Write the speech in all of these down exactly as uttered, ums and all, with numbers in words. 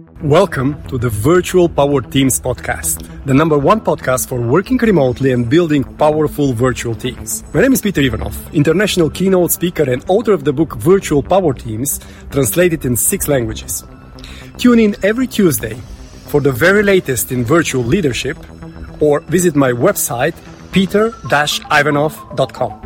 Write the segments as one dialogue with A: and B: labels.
A: Welcome to the Virtual Power Teams podcast, the number one podcast for working remotely and building powerful virtual teams. My name is Peter Ivanov, international keynote speaker and author of the book Virtual Power Teams, translated in six languages. Tune in every Tuesday for the very latest in virtual leadership, or visit my website, peter dash ivanov dot com.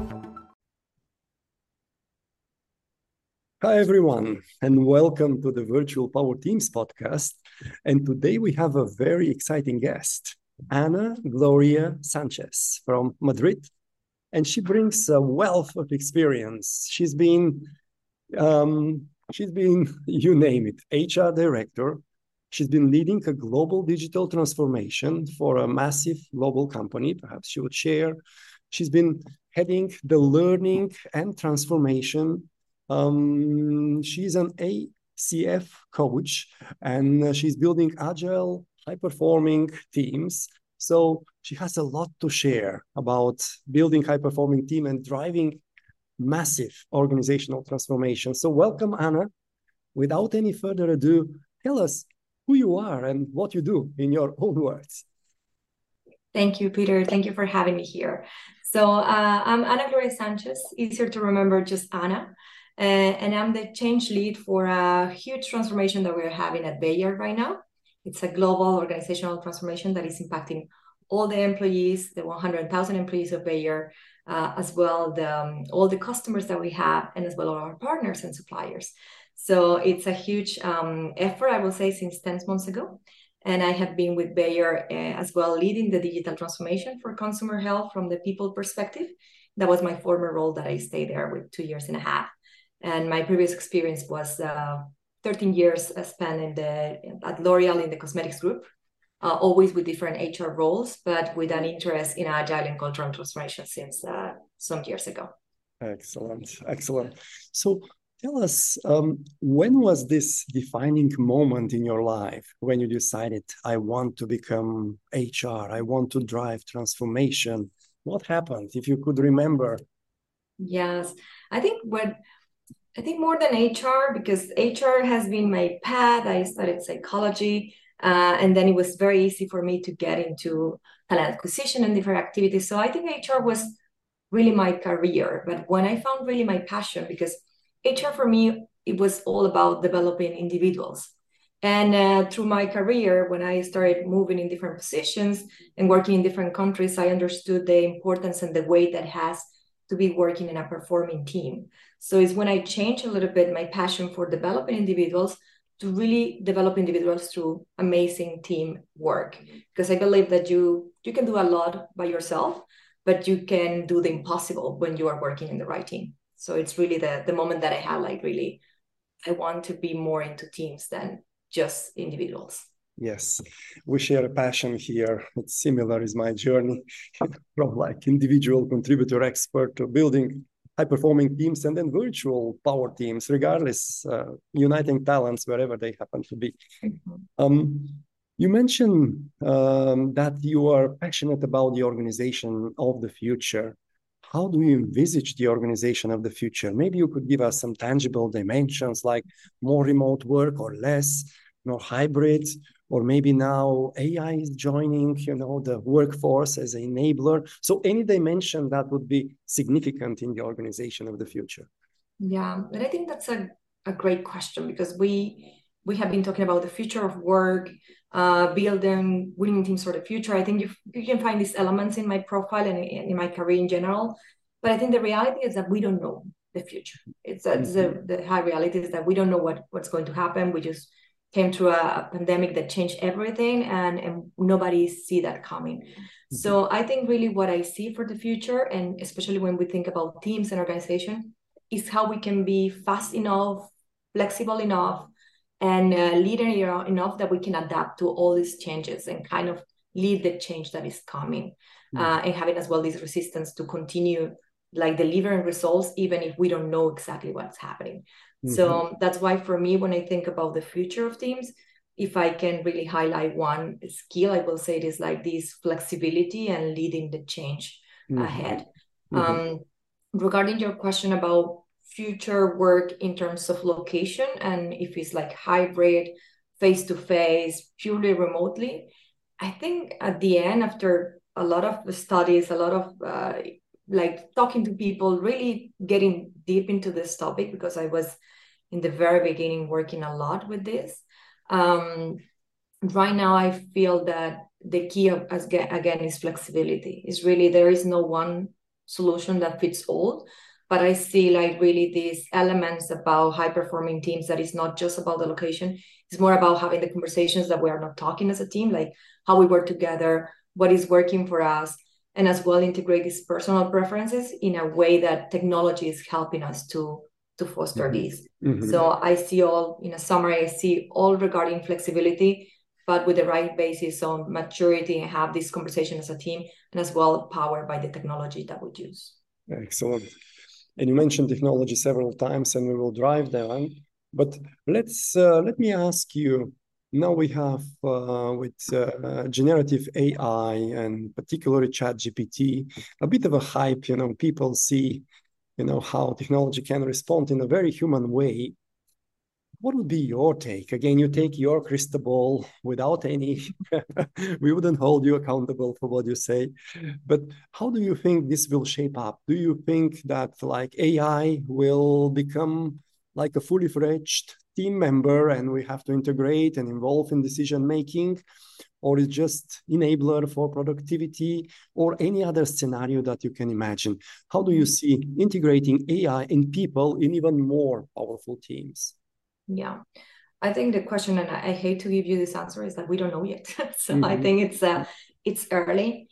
A: Hi, everyone, and welcome to the Virtual Power Teams podcast. And today we have a very exciting guest, Ana Gloria Sanchez from Madrid. And she brings a wealth of experience. She's been, um, she's been, you name it, H R director. She's been leading a global digital transformation for a massive global company. Perhaps she would share. She's been heading the learning and transformation. Um, she's an A C F coach, and uh, she's building agile, high-performing teams. So she has a lot to share about building high-performing team and driving massive organizational transformation. So welcome, Ana. Without any further ado, tell us who you are and what you do in your own words.
B: Thank you, Peter. Thank you for having me here. So uh, I'm Ana Gloria Sanchez, easier to remember, just Ana. Uh, and I'm the change lead for a huge transformation that we're having at Bayer right now. It's a global organizational transformation that is impacting all the employees, the one hundred thousand employees of Bayer, uh, as well the um, all the customers that we have, and as well our partners and suppliers. So it's a huge um, effort, I will say, since ten months ago. And I have been with Bayer uh, as well, leading the digital transformation for consumer health from the people perspective. That was my former role that I stayed there with two years and a half. And my previous experience was uh, thirteen years spent in the, at L'Oreal in the cosmetics group, uh, always with different H R roles, but with an interest in agile and cultural transformation since uh, some years ago.
A: Excellent, excellent. So tell us, um, when was this defining moment in your life when you decided, I want to become H R, I want to drive transformation? What happened, if you could remember?
B: Yes, I think what... I think more than H R, because H R has been my path. I studied psychology, uh, and then it was very easy for me to get into talent acquisition and different activities. So I think H R was really my career. But when I found really my passion, because H R for me, it was all about developing individuals. And uh, through my career, when I started moving in different positions and working in different countries, I understood the importance and the weight that has to be working in a performing team. So it's when I changed a little bit my passion for developing individuals to really develop individuals through amazing team work. Because I believe that you, you can do a lot by yourself, but you can do the impossible when you are working in the right team. So it's really the, the moment that I had, like, really, I want to be more into teams than just individuals.
A: Yes, we share a passion here. It's similar is my journey from like individual contributor expert to building high-performing teams and then virtual power teams, regardless, uh, uniting talents wherever they happen to be. Mm-hmm. Um, you mentioned um, that you are passionate about the organization of the future. How do you envisage the organization of the future? Maybe you could give us some tangible dimensions like more remote work or less, more hybrid, or maybe now A I is joining, you know, the workforce as an enabler. So any dimension that would be significant in the organization of the future.
B: Yeah, and I think that's a, a great question, because we we have been talking about the future of work, uh, building winning teams for the future. I think you, you can find these elements in my profile and in, in my career in general. But I think the reality is that we don't know the future. It's, uh, mm-hmm. the, the high reality is that we don't know what, what's going to happen. We just came through a, a pandemic that changed everything, and, and nobody see that coming. Mm-hmm. So I think really what I see for the future, and especially when we think about teams and organization, is how we can be fast enough, flexible enough, and uh, leader enough that we can adapt to all these changes and kind of lead the change that is coming. Mm-hmm. uh, and having as well this resistance to continue like delivering results, even if we don't know exactly what's happening. Mm-hmm. So that's why for me, when I think about the future of teams, if I can really highlight one skill, I will say it is like this flexibility and leading the change mm-hmm. ahead. Mm-hmm. Um, regarding your question about future work in terms of location, and if it's like hybrid, face-to-face, purely remotely. I think at the end, after a lot of studies, a lot of uh, like talking to people, really getting deep into this topic, because I was in the very beginning working a lot with this. Um, right now, I feel that the key of, as again, is flexibility. It's really, there is no one solution that fits all, but I see like really these elements about high performing teams that is not just about the location. It's more about having the conversations that we are not talking as a team, like how we work together, what is working for us, and as well integrate these personal preferences in a way that technology is helping us to to foster mm-hmm. these. Mm-hmm. So I see all, in a summary, I see all regarding flexibility, but with the right basis on maturity, and have this conversation as a team, and as well powered by the technology that we use.
A: Excellent. And you mentioned technology several times, and we will drive that on. But let's uh, let me ask you. Now we have uh, with uh, generative A I and particularly ChatGPT a bit of a hype. You know, people see, you know, how technology can respond in a very human way. What would be your take? Again, you take your crystal ball without any, we wouldn't hold you accountable for what you say. But how do you think this will shape up? Do you think that like A I will become like a fully fledged team member and we have to integrate and involve in decision making? Or is just enabler for productivity, or any other scenario that you can imagine? How do you see integrating A I in people in even more powerful teams?
B: Yeah, I think the question, and I, I hate to give you this answer, is that we don't know yet. so mm-hmm. I think it's uh, it's early,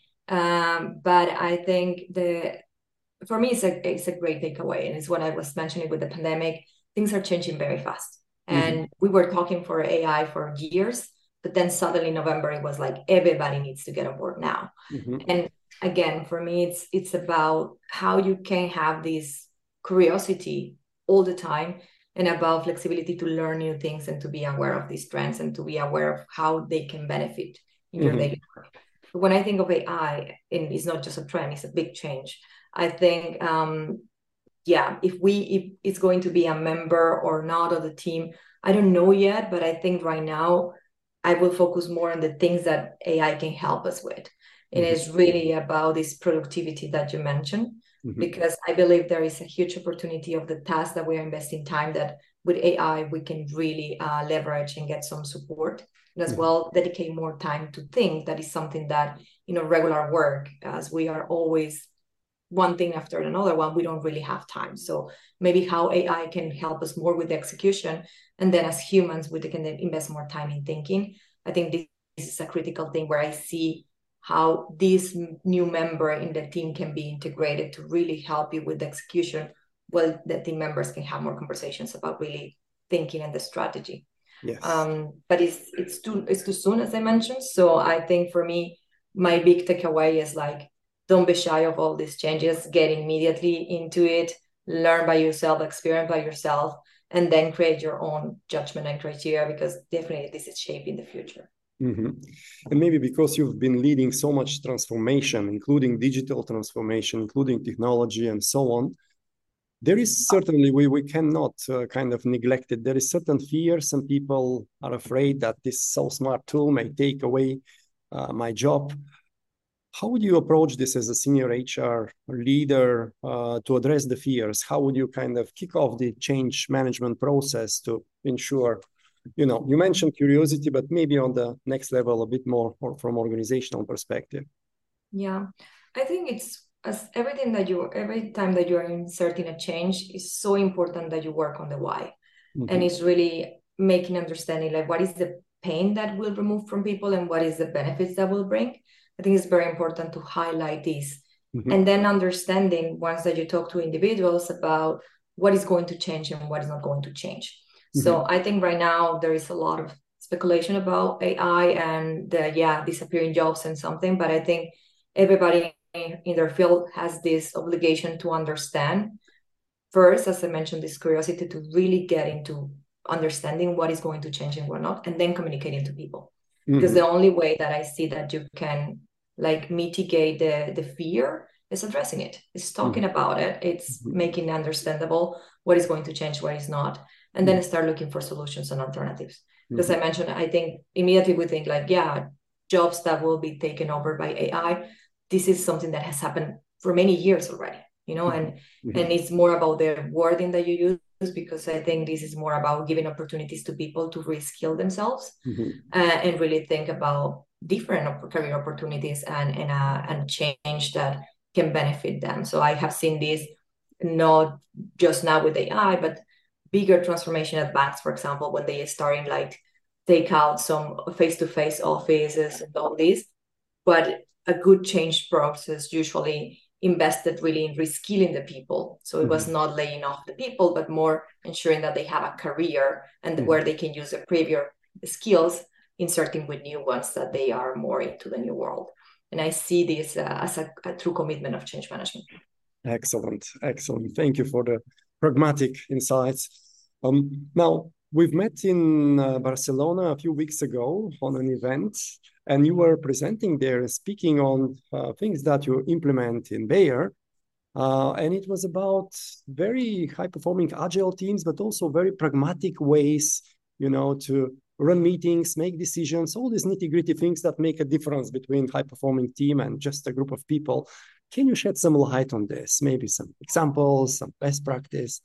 B: um, but I think the for me it's a it's a great takeaway, and it's what I was mentioning with the pandemic. Things are changing very fast, and mm-hmm. we were talking for A I for years, but then suddenly in November it was like everybody needs to get on board now. Mm-hmm. And again, for me, it's it's about how you can have this curiosity all the time, and about flexibility to learn new things and to be aware of these trends and to be aware of how they can benefit in your mm-hmm. daily work. But when I think of A I, and it's not just a trend, it's a big change. I think, um, yeah, if we if it's going to be a member or not of the team, I don't know yet, but I think right now I will focus more on the things that A I can help us with. And mm-hmm. it's really about this productivity that you mentioned. Mm-hmm. Because I believe there is a huge opportunity of the tasks that we are investing time, that with A I we can really uh, leverage and get some support, and as mm-hmm. well dedicate more time to think. That is something that, you know, regular work, as we are always one thing after another one, we don't really have time. So maybe how A I can help us more with the execution, and then as humans we can invest more time in thinking. I think this is a critical thing where I see how this new member in the team can be integrated to really help you with the execution, while the team members can have more conversations about really thinking and the strategy. Yes. Um, but it's it's too it's too soon, as I mentioned. So I think for me, my big takeaway is like, don't be shy of all these changes. Get immediately into it. Learn by yourself, experience by yourself, and then create your own judgment and criteria, because definitely this is shaping the future.
A: Mm-hmm. And maybe because you've been leading so much transformation, including digital transformation, including technology and so on, there is certainly, we, we cannot uh, kind of neglect it. There is certain fear. Some people are afraid that this so smart tool may take away uh, my job. How would you approach this as a senior H R leader uh, to address the fears? How would you kind of kick off the change management process to ensure, you know, you mentioned curiosity, but maybe on the next level, a bit more or from organizational perspective?
B: Yeah, I think it's as everything that you, every time that you are inserting a change, is so important that you work on the why. Mm-hmm. And it's really making understanding like what is the pain that will remove from people and what is the benefits that will bring. I think it's very important to highlight this. Mm-hmm. And then understanding, once that you talk to individuals, about what is going to change and what is not going to change. Mm-hmm. So I think right now there is a lot of speculation about A I and the, yeah, disappearing jobs and something, but I think everybody in their field has this obligation to understand first, as I mentioned, this curiosity to really get into understanding what is going to change and what not, and then communicating to people. Mm-hmm. Because the only way that I see that you can like mitigate the, the fear is addressing it. It's talking mm-hmm. about it. It's mm-hmm. making it understandable what is going to change, what is not, and then mm-hmm. start looking for solutions and alternatives. Because mm-hmm. I mentioned, I think immediately we think like, yeah, jobs that will be taken over by A I. This is something that has happened for many years already, you know, and mm-hmm. and it's more about the wording that you use, because I think this is more about giving opportunities to people to reskill themselves mm-hmm. uh, and really think about different career opportunities and and uh, and change that can benefit them. So I have seen this not just now with A I, but bigger transformation at banks, for example, when they are starting like take out some face-to-face offices and all this, but a good change process usually invested really in reskilling the people. So it mm-hmm. was not laying off the people, but more ensuring that they have a career and mm-hmm. where they can use their previous skills, inserting with new ones that they are more into the new world. And I see this uh, as a, a true commitment of change management.
A: Excellent, excellent. Thank you for the pragmatic insights. Um, now, we've met in uh, Barcelona a few weeks ago on an event, and you were presenting there, speaking on uh, things that you implement in Bayer. Uh, and it was about very high-performing agile teams, but also very pragmatic ways, you know, to run meetings, make decisions, all these nitty-gritty things that make a difference between high-performing team and just a group of people. Can you shed some light on this? Maybe some examples, some best practice?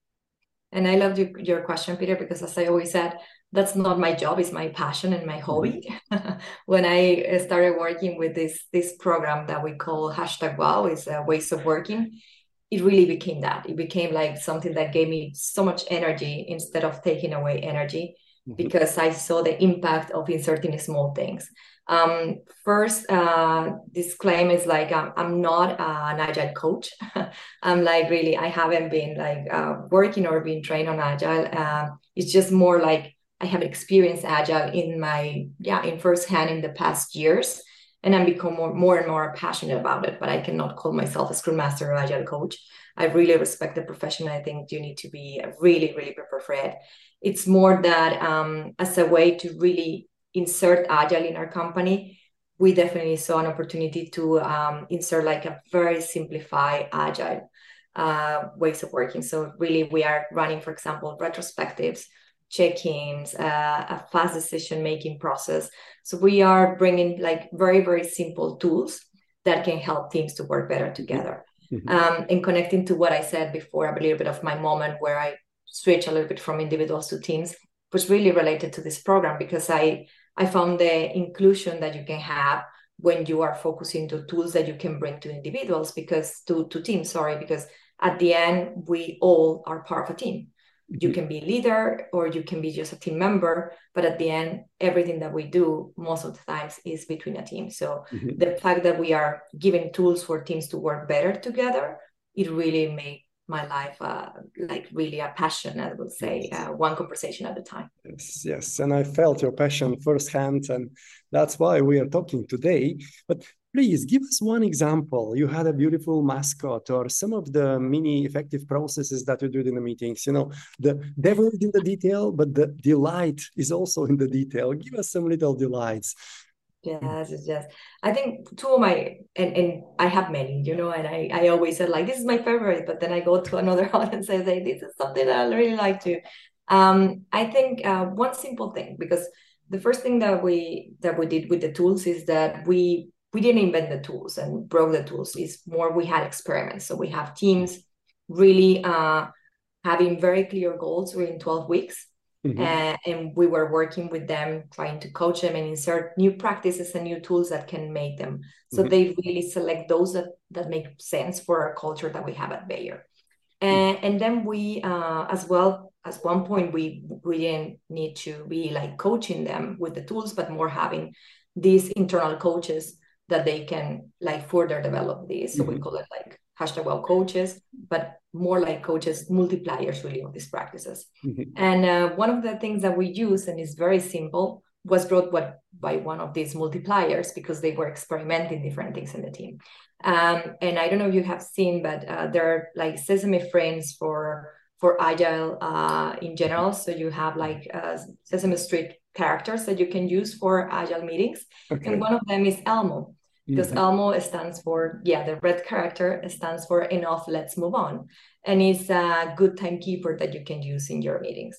B: And I loved your, your question, Peter, because as I always said, that's not my job, it's my passion and my hobby. Mm-hmm. When I started working with this, this program that we call hashtag wow, is uh, ways of working, it really became that. It became like something that gave me so much energy instead of taking away energy, mm-hmm. because I saw the impact of inserting small things. Um, first, uh, disclaimer is like, um, I'm not uh, an agile coach. I'm like, really, I haven't been like uh, working or being trained on agile. Uh, it's just more like I have experienced agile in my, yeah, in firsthand in the past years. And I'm become more, more and more passionate about it, but I cannot call myself a Scrum Master or agile coach. I really respect the profession. I think you need to be really, really prepared for it. It's more that um, as a way to really insert agile in our company, we definitely saw an opportunity to um, insert like a very simplified agile uh, ways of working. So really we are running, for example, retrospectives, check-ins, uh, a fast decision-making process. So we are bringing like very, very simple tools that can help teams to work better together. Mm-hmm. Um, and connecting to what I said before, a little bit of my moment where I switch a little bit from individuals to teams was really related to this program, because I I found the inclusion that you can have when you are focusing to tools that you can bring to individuals, because to, to teams, sorry, because at the end, we all are part of a team. You can be a leader or you can be just a team member, but at the end, everything that we do most of the times is between a team. So mm-hmm. the fact that we are giving tools for teams to work better together, it really made my life uh, like really a passion, I would say, uh, one conversation at a time.
A: Yes, yes. And I felt your passion firsthand, and that's why we are talking today. But please give us one example. You had a beautiful mascot or some of the mini effective processes that you did in the meetings. You know, the devil is in the detail, but the delight is also in the detail. Give us some little delights.
B: Yes, yes, yes. I think two of my, and, and I have many, you know, and I, I always said like, this is my favorite, but then I go to another audience and say, this is something that I really like to. Um, I think uh, one simple thing, because the first thing that we that we did with the tools is that we we didn't invent the tools and broke the tools. It's more we had experiments. So we have teams really uh, having very clear goals within twelve weeks. Mm-hmm. Uh, and we were working with them, trying to coach them and insert new practices and new tools that can make them. So mm-hmm. they really select those that, that make sense for our culture that we have at Bayer. And, mm-hmm. and then we, uh, as well, at one point, we, we didn't need to be like coaching them with the tools, but more having these internal coaches that they can like further develop these. So mm-hmm. we call it like hashtag well coaches, but more like coaches, multipliers really of these practices. Mm-hmm. And uh, one of the things that we use, and is very simple, was brought what, by one of these multipliers, because they were experimenting different things in the team. Um, and I don't know if you have seen, but uh, there are like Sesame frames for, for Agile uh, in general. So you have like uh, Sesame Street characters that you can use for Agile meetings. Okay. And one of them is Elmo. Because mm-hmm. Elmo stands for, yeah, the red character stands for enough, let's move on. And it's a good timekeeper that you can use in your meetings.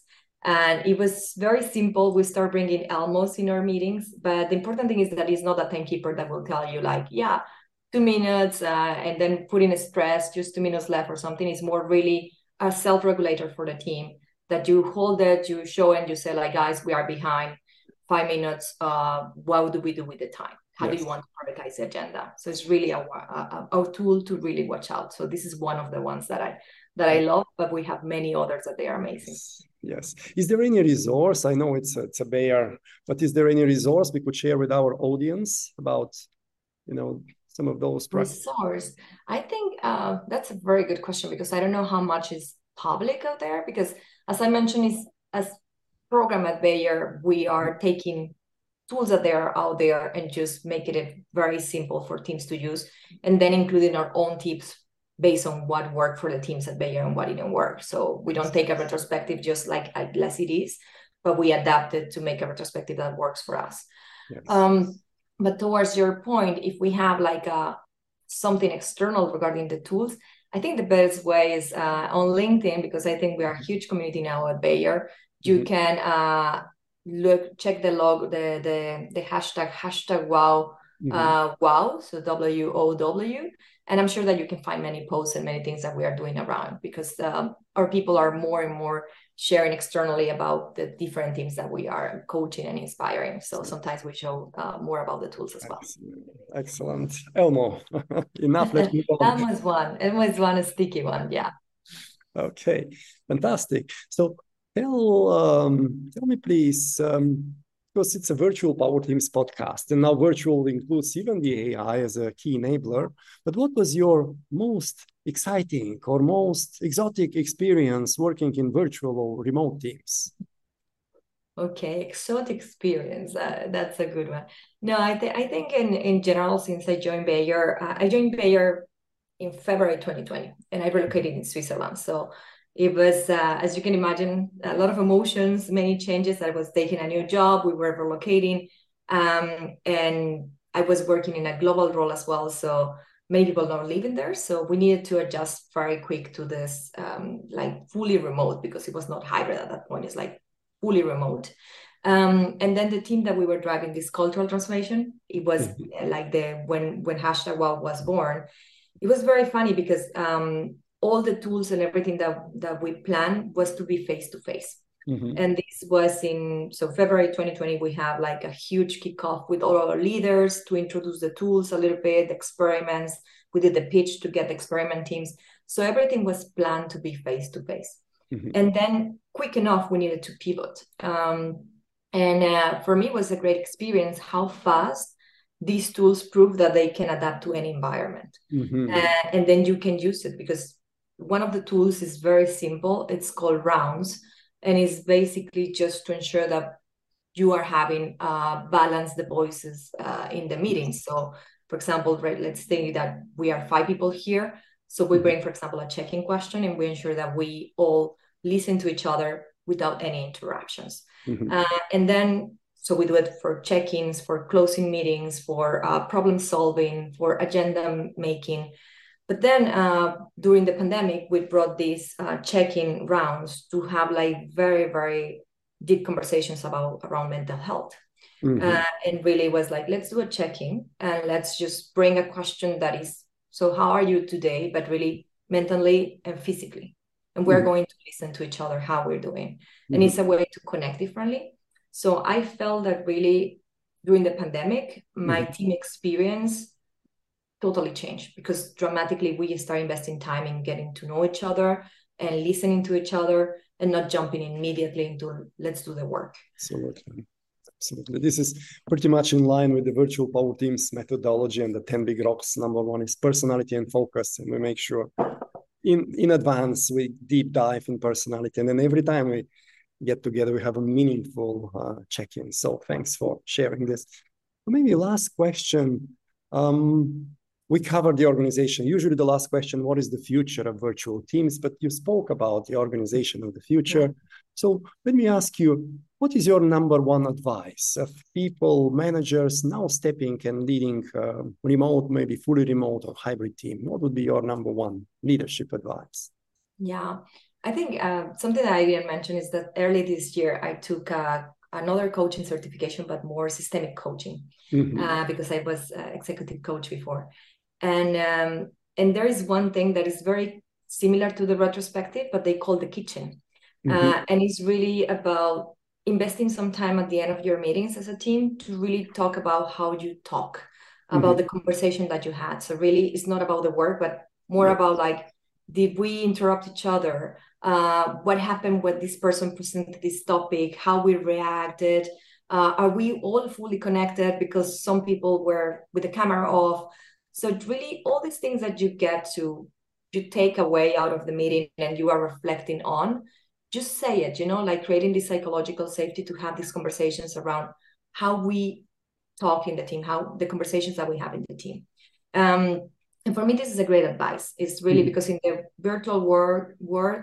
B: And it was very simple. We start bringing Elmos in our meetings, but the important thing is that it's not a timekeeper that will tell you like, yeah, two minutes uh, and then put in a stress, just two minutes left or something. It's more really a self-regulator for the team that you hold it, you show and you say like, guys, we are behind five minutes. Uh, what do we do with the time? How yes. do you want to prioritize the agenda? So it's really a, a, a tool to really watch out. So this is one of the ones that I that I love, but we have many others that they are amazing.
A: Yes. Is there any resource? I know it's a, it's a Bayer, but is there any resource we could share with our audience about, you know, some of those practices?
B: Resource? I think uh, that's a very good question, because I don't know how much is public out there, because as I mentioned, is as program at Bayer, we are taking tools that they are out there and just making it very simple for teams to use, and then including our own tips based on what worked for the teams at Bayer and what didn't work. So we don't take a retrospective just like as it is, but we adapt it to make a retrospective that works for us. Yes. Um, but towards your point, if we have like a something external regarding the tools, I think the best way is uh, on LinkedIn, because I think we are a huge community now at Bayer. You mm-hmm. can uh, look, check the log, the the the hashtag hashtag wow mm-hmm. uh, wow, so W O W, and I'm sure that you can find many posts and many things that we are doing around, because um, our people are more and more sharing externally about the different teams that we are coaching and inspiring. So sometimes we show uh, more about the tools as well.
A: Excellent. Elmo, enough. Let's move on.
B: Elmo is one. Elmo is one, a sticky one. Yeah.
A: Okay, fantastic. So tell um, tell me, please, um, because it's a virtual Power Teams podcast, and now virtual includes even the A I as a key enabler. But what was your most exciting or most exotic experience working in virtual or remote teams?
B: Okay, exotic experience. Uh, that's a good one. No, I, th- I think in, in general, since I joined Bayer, uh, I joined Bayer in February twenty twenty, and I relocated in Switzerland. So it was, uh, as you can imagine, a lot of emotions, many changes. I was taking a new job, we were relocating, um, and I was working in a global role as well. So many people not living there. So we needed to adjust very quick to this, um, like fully remote, because it was not hybrid at that point. It's like fully remote. Um, and then the team that we were driving this cultural transformation, it was mm-hmm. like the, when, when hashtag wow was born, it was very funny because um, all the tools and everything that, that we planned was to be face-to-face. Mm-hmm. And this was in, so February twenty twenty, we have like a huge kickoff with all our leaders to introduce the tools a little bit, experiments. We did the pitch to get the experiment teams. So everything was planned to be face-to-face. Mm-hmm. And then quick enough, we needed to pivot. Um, and uh, for me, it was a great experience how fast these tools prove that they can adapt to any environment. Mm-hmm. Uh, and then you can use it, because one of the tools is very simple. It's called Rounds, and it's basically just to ensure that you are having uh, balance the voices uh, in the meeting. So, for example, right, let's say that we are five people here. So we bring, for example, a check-in question, and we ensure that we all listen to each other without any interruptions. Mm-hmm. Uh, and then, so we do it for check-ins, for closing meetings, for uh, problem solving, for agenda making. But then uh, during the pandemic, we brought these uh, check-in rounds to have like very, very deep conversations about around mental health. Mm-hmm. Uh, and really was like, let's do a check-in and let's just bring a question that is, so how are you today? But really mentally and physically. And we're mm-hmm. going to listen to each other, how we're doing. Mm-hmm. And it's a way to connect differently. So I felt that really during the pandemic, my mm-hmm. team experience totally changed, because dramatically we start investing time in getting to know each other and listening to each other, and not jumping immediately into let's do the work.
A: Absolutely. Absolutely. This is pretty much in line with the virtual Power Teams methodology and the ten big rocks. Number one is personality and focus. And we make sure in, in advance, we deep dive in personality. And then every time we get together, we have a meaningful uh, check-in. So thanks for sharing this. Maybe last question. Um, we covered the organization. Usually the last question, what is the future of virtual teams? But you spoke about the organization of the future. So let me ask you, what is your number one advice of people, managers now stepping and leading uh, remote, maybe fully remote or hybrid team? What would be your number one leadership advice?
B: Yeah, I think uh, something that I didn't mention is that early this year I took uh, another coaching certification, but more systemic coaching, mm-hmm. uh, because I was uh, executive coach before. And um, and there is one thing that is very similar to the retrospective, but they call the kitchen. Mm-hmm. Uh, and it's really about investing some time at the end of your meetings as a team to really talk about how you talk, about mm-hmm. the conversation that you had. So really, it's not about the work, but more yeah. about like, did we interrupt each other? Uh, what happened when this person presented this topic? How we reacted? Uh, are we all fully connected? Because some people were with the camera off. So really, all these things that you get to, you take away out of the meeting and you are reflecting on, just say it, you know, like creating this psychological safety to have these conversations around how we talk in the team, how the conversations that we have in the team. Um, and for me, this is a great advice. It's really mm-hmm. because in the virtual world, world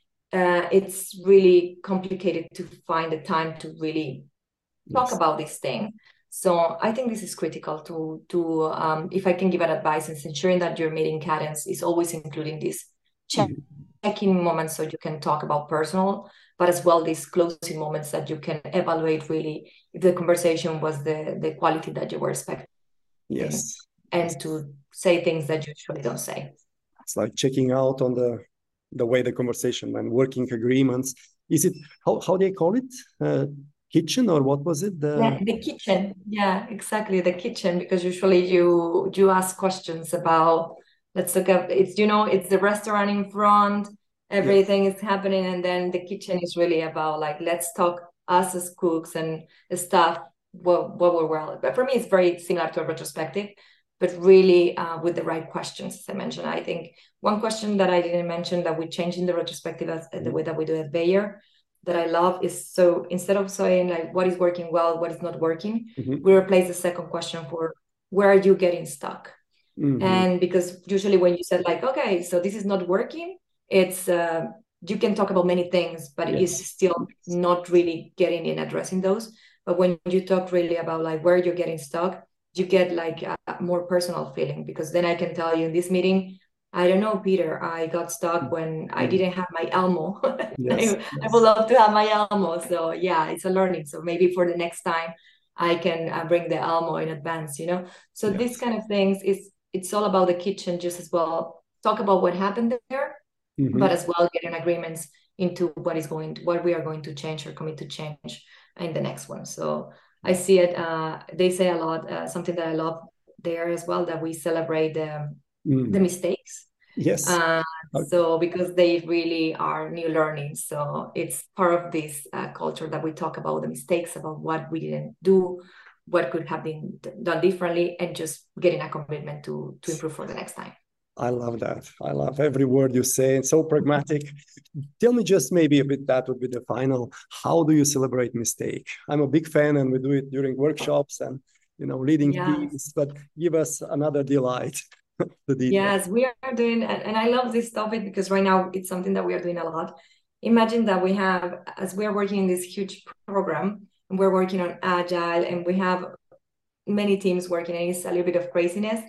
B: uh, it's really complicated to find the time to really talk yes. about this thing. So I think this is critical to, to um, if I can give an advice, is ensuring that your meeting cadence is always including this check, mm-hmm. check-in moments so you can talk about personal, but as well these closing moments that you can evaluate really if the conversation was the, the quality that you were expecting.
A: Yes.
B: And yes. to say things that you usually don't say.
A: It's like checking out on the the way the conversation and working agreements. Is it, how, how do they call it? Uh, kitchen or what was it? The...
B: Yeah, the kitchen. Yeah, exactly. The kitchen, because usually you you ask questions about, let's look at, it's, you know, it's the restaurant in front, everything yes. is happening. And then the kitchen is really about like, let's talk us as cooks and stuff, what, what we're well. But for me, it's very similar to a retrospective, but really uh, with the right questions, as I mentioned. I think one question that I didn't mention that we changed in the retrospective as mm-hmm. the way that we do at Bayer that I love is, so instead of saying like what is working well, what is not working, mm-hmm. we replace the second question for where are you getting stuck? Mm-hmm. And because usually when you said like, okay, so this is not working, it's uh, you can talk about many things, but yes. it's still not really getting in addressing those. But when you talk really about like where you're getting stuck, you get like a more personal feeling, because then I can tell you in this meeting, I don't know, Peter, I got stuck when I didn't have my Elmo. Yes, I, yes. I would love to have my Elmo. So yeah, it's a learning. So maybe for the next time I can uh, bring the Elmo in advance, you know? So yes. these kind of things, is it's all about the kitchen just as well. Talk about what happened there, mm-hmm. but as well getting agreements into what is going to, what we are going to change or commit to change in the next one. So I see it, uh, they say a lot, uh, something that I love there as well, that we celebrate the, mm. the mistakes.
A: Yes.
B: Uh, okay. So because they really are new learning. So it's part of this uh, culture that we talk about the mistakes, about what we didn't do, what could have been done differently, and just getting a commitment to, to improve for the next time.
A: I love that. I love every word you say. It's so pragmatic. Tell me just maybe a bit, that would be the final. How do you celebrate mistake? I'm a big fan and we do it during workshops and, you know, leading yes. teams, but give us another delight. the
B: yes, we are doing, and I love this topic because right now it's something that we are doing a lot. Imagine that we have, as we are working in this huge program, and we're working on Agile, and we have many teams working, and it's a little bit of craziness.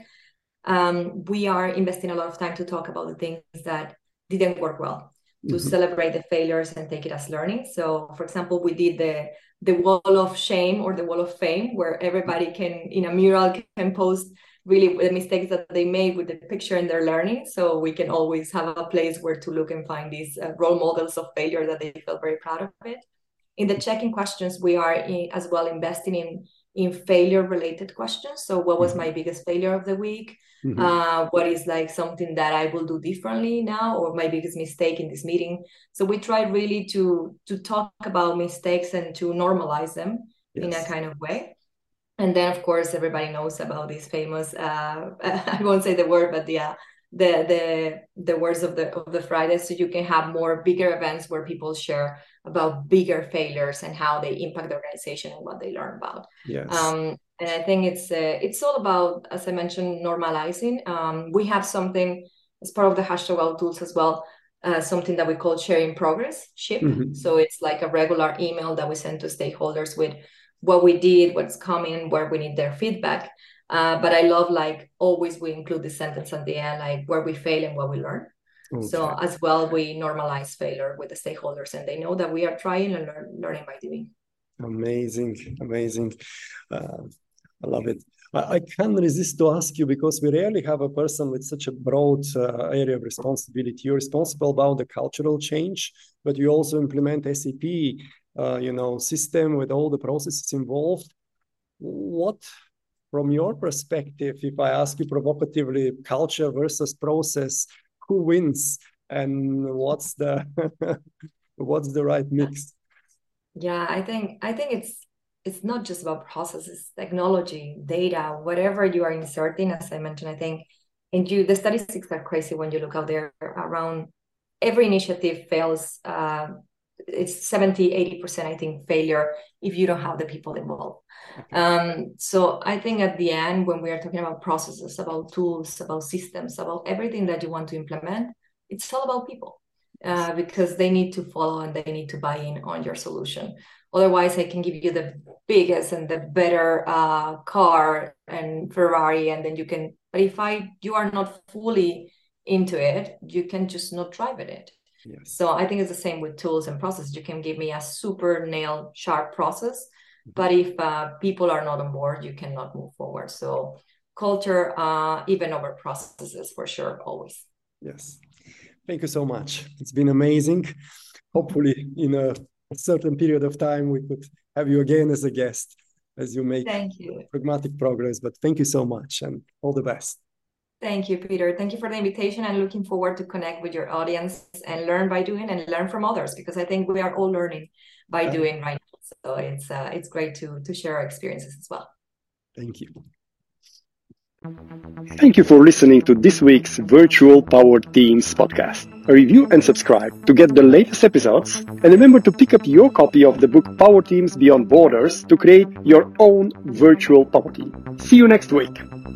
B: Um, we are investing a lot of time to talk about the things that didn't work well, to mm-hmm. celebrate the failures and take it as learning. So, for example, we did the the wall of shame or the wall of fame, where everybody can, in a mural, can post really the mistakes that they made with the picture and their learning. So we can always have a place where to look and find these uh, role models of failure that they feel very proud of it. In the check-in questions, we are in, as well investing in in failure-related questions. So what was my biggest failure of the week? Mm-hmm. Uh, what is like something that I will do differently now, or my biggest mistake in this meeting? So we try really to, to talk about mistakes and to normalize them yes. in a kind of way. And then, of course, everybody knows about these famous, uh, I won't say the word, but yeah, the the the words of the of the Friday. So you can have more bigger events where people share about bigger failures and how they impact the organization and what they learn about.
A: Yes.
B: Um, and I think it's uh, it's all about, as I mentioned, normalizing. Um, we have something as part of the hashtag Well tools as well, uh, something that we call sharing progress ship. Mm-hmm. So it's like a regular email that we send to stakeholders with what we did, what's coming, where we need their feedback. Uh, but I love, like, always we include the sentence at the end, like where we fail and what we learn. Okay. So as well, we normalize failure with the stakeholders, and they know that we are trying and learn, learning by doing.
A: Amazing, amazing. Uh, I love it. I, I can't resist to ask you, because we rarely have a person with such a broad uh, area of responsibility. You're responsible about the cultural change, but you also implement S A P, uh, you know, system with all the processes involved. What, from your perspective, if I ask you provocatively, culture versus process, who wins, and what's the what's the right mix?
B: Yeah, I think I think it's it's not just about processes, technology, data, whatever you are inserting. As I mentioned, I think, and you the statistics are crazy when you look out there. Around every initiative fails. Uh, it's seventy, eighty percent, I think, failure if you don't have the people involved. Okay. Um, so I think at the end, when we are talking about processes, about tools, about systems, about everything that you want to implement, it's all about people, uh, because they need to follow and they need to buy in on your solution. Otherwise, I can give you the biggest and the better uh, car and Ferrari, and then you can, but if I you are not fully into it, you can just not drive it. Yes. So I think it's the same with tools and processes. You can give me a super nail sharp process, but if uh, people are not on board, you cannot move forward. So culture, uh, even over processes, for sure, always.
A: Yes. Thank you so much. It's been amazing. Hopefully, in a certain period of time, we could have you again as a guest as you make
B: thank you.
A: pragmatic progress. But thank you so much, and all the best.
B: Thank you, Peter. Thank you for the invitation. I'm looking forward to connect with your audience and learn by doing and learn from others, because I think we are all learning by doing right now. So it's uh, it's great to, to share our experiences as well.
A: Thank you.
C: Thank you for listening to this week's Virtual Power Teams podcast. Review and subscribe to get the latest episodes, and remember to pick up your copy of the book Power Teams Beyond Borders to create your own virtual power team. See you next week.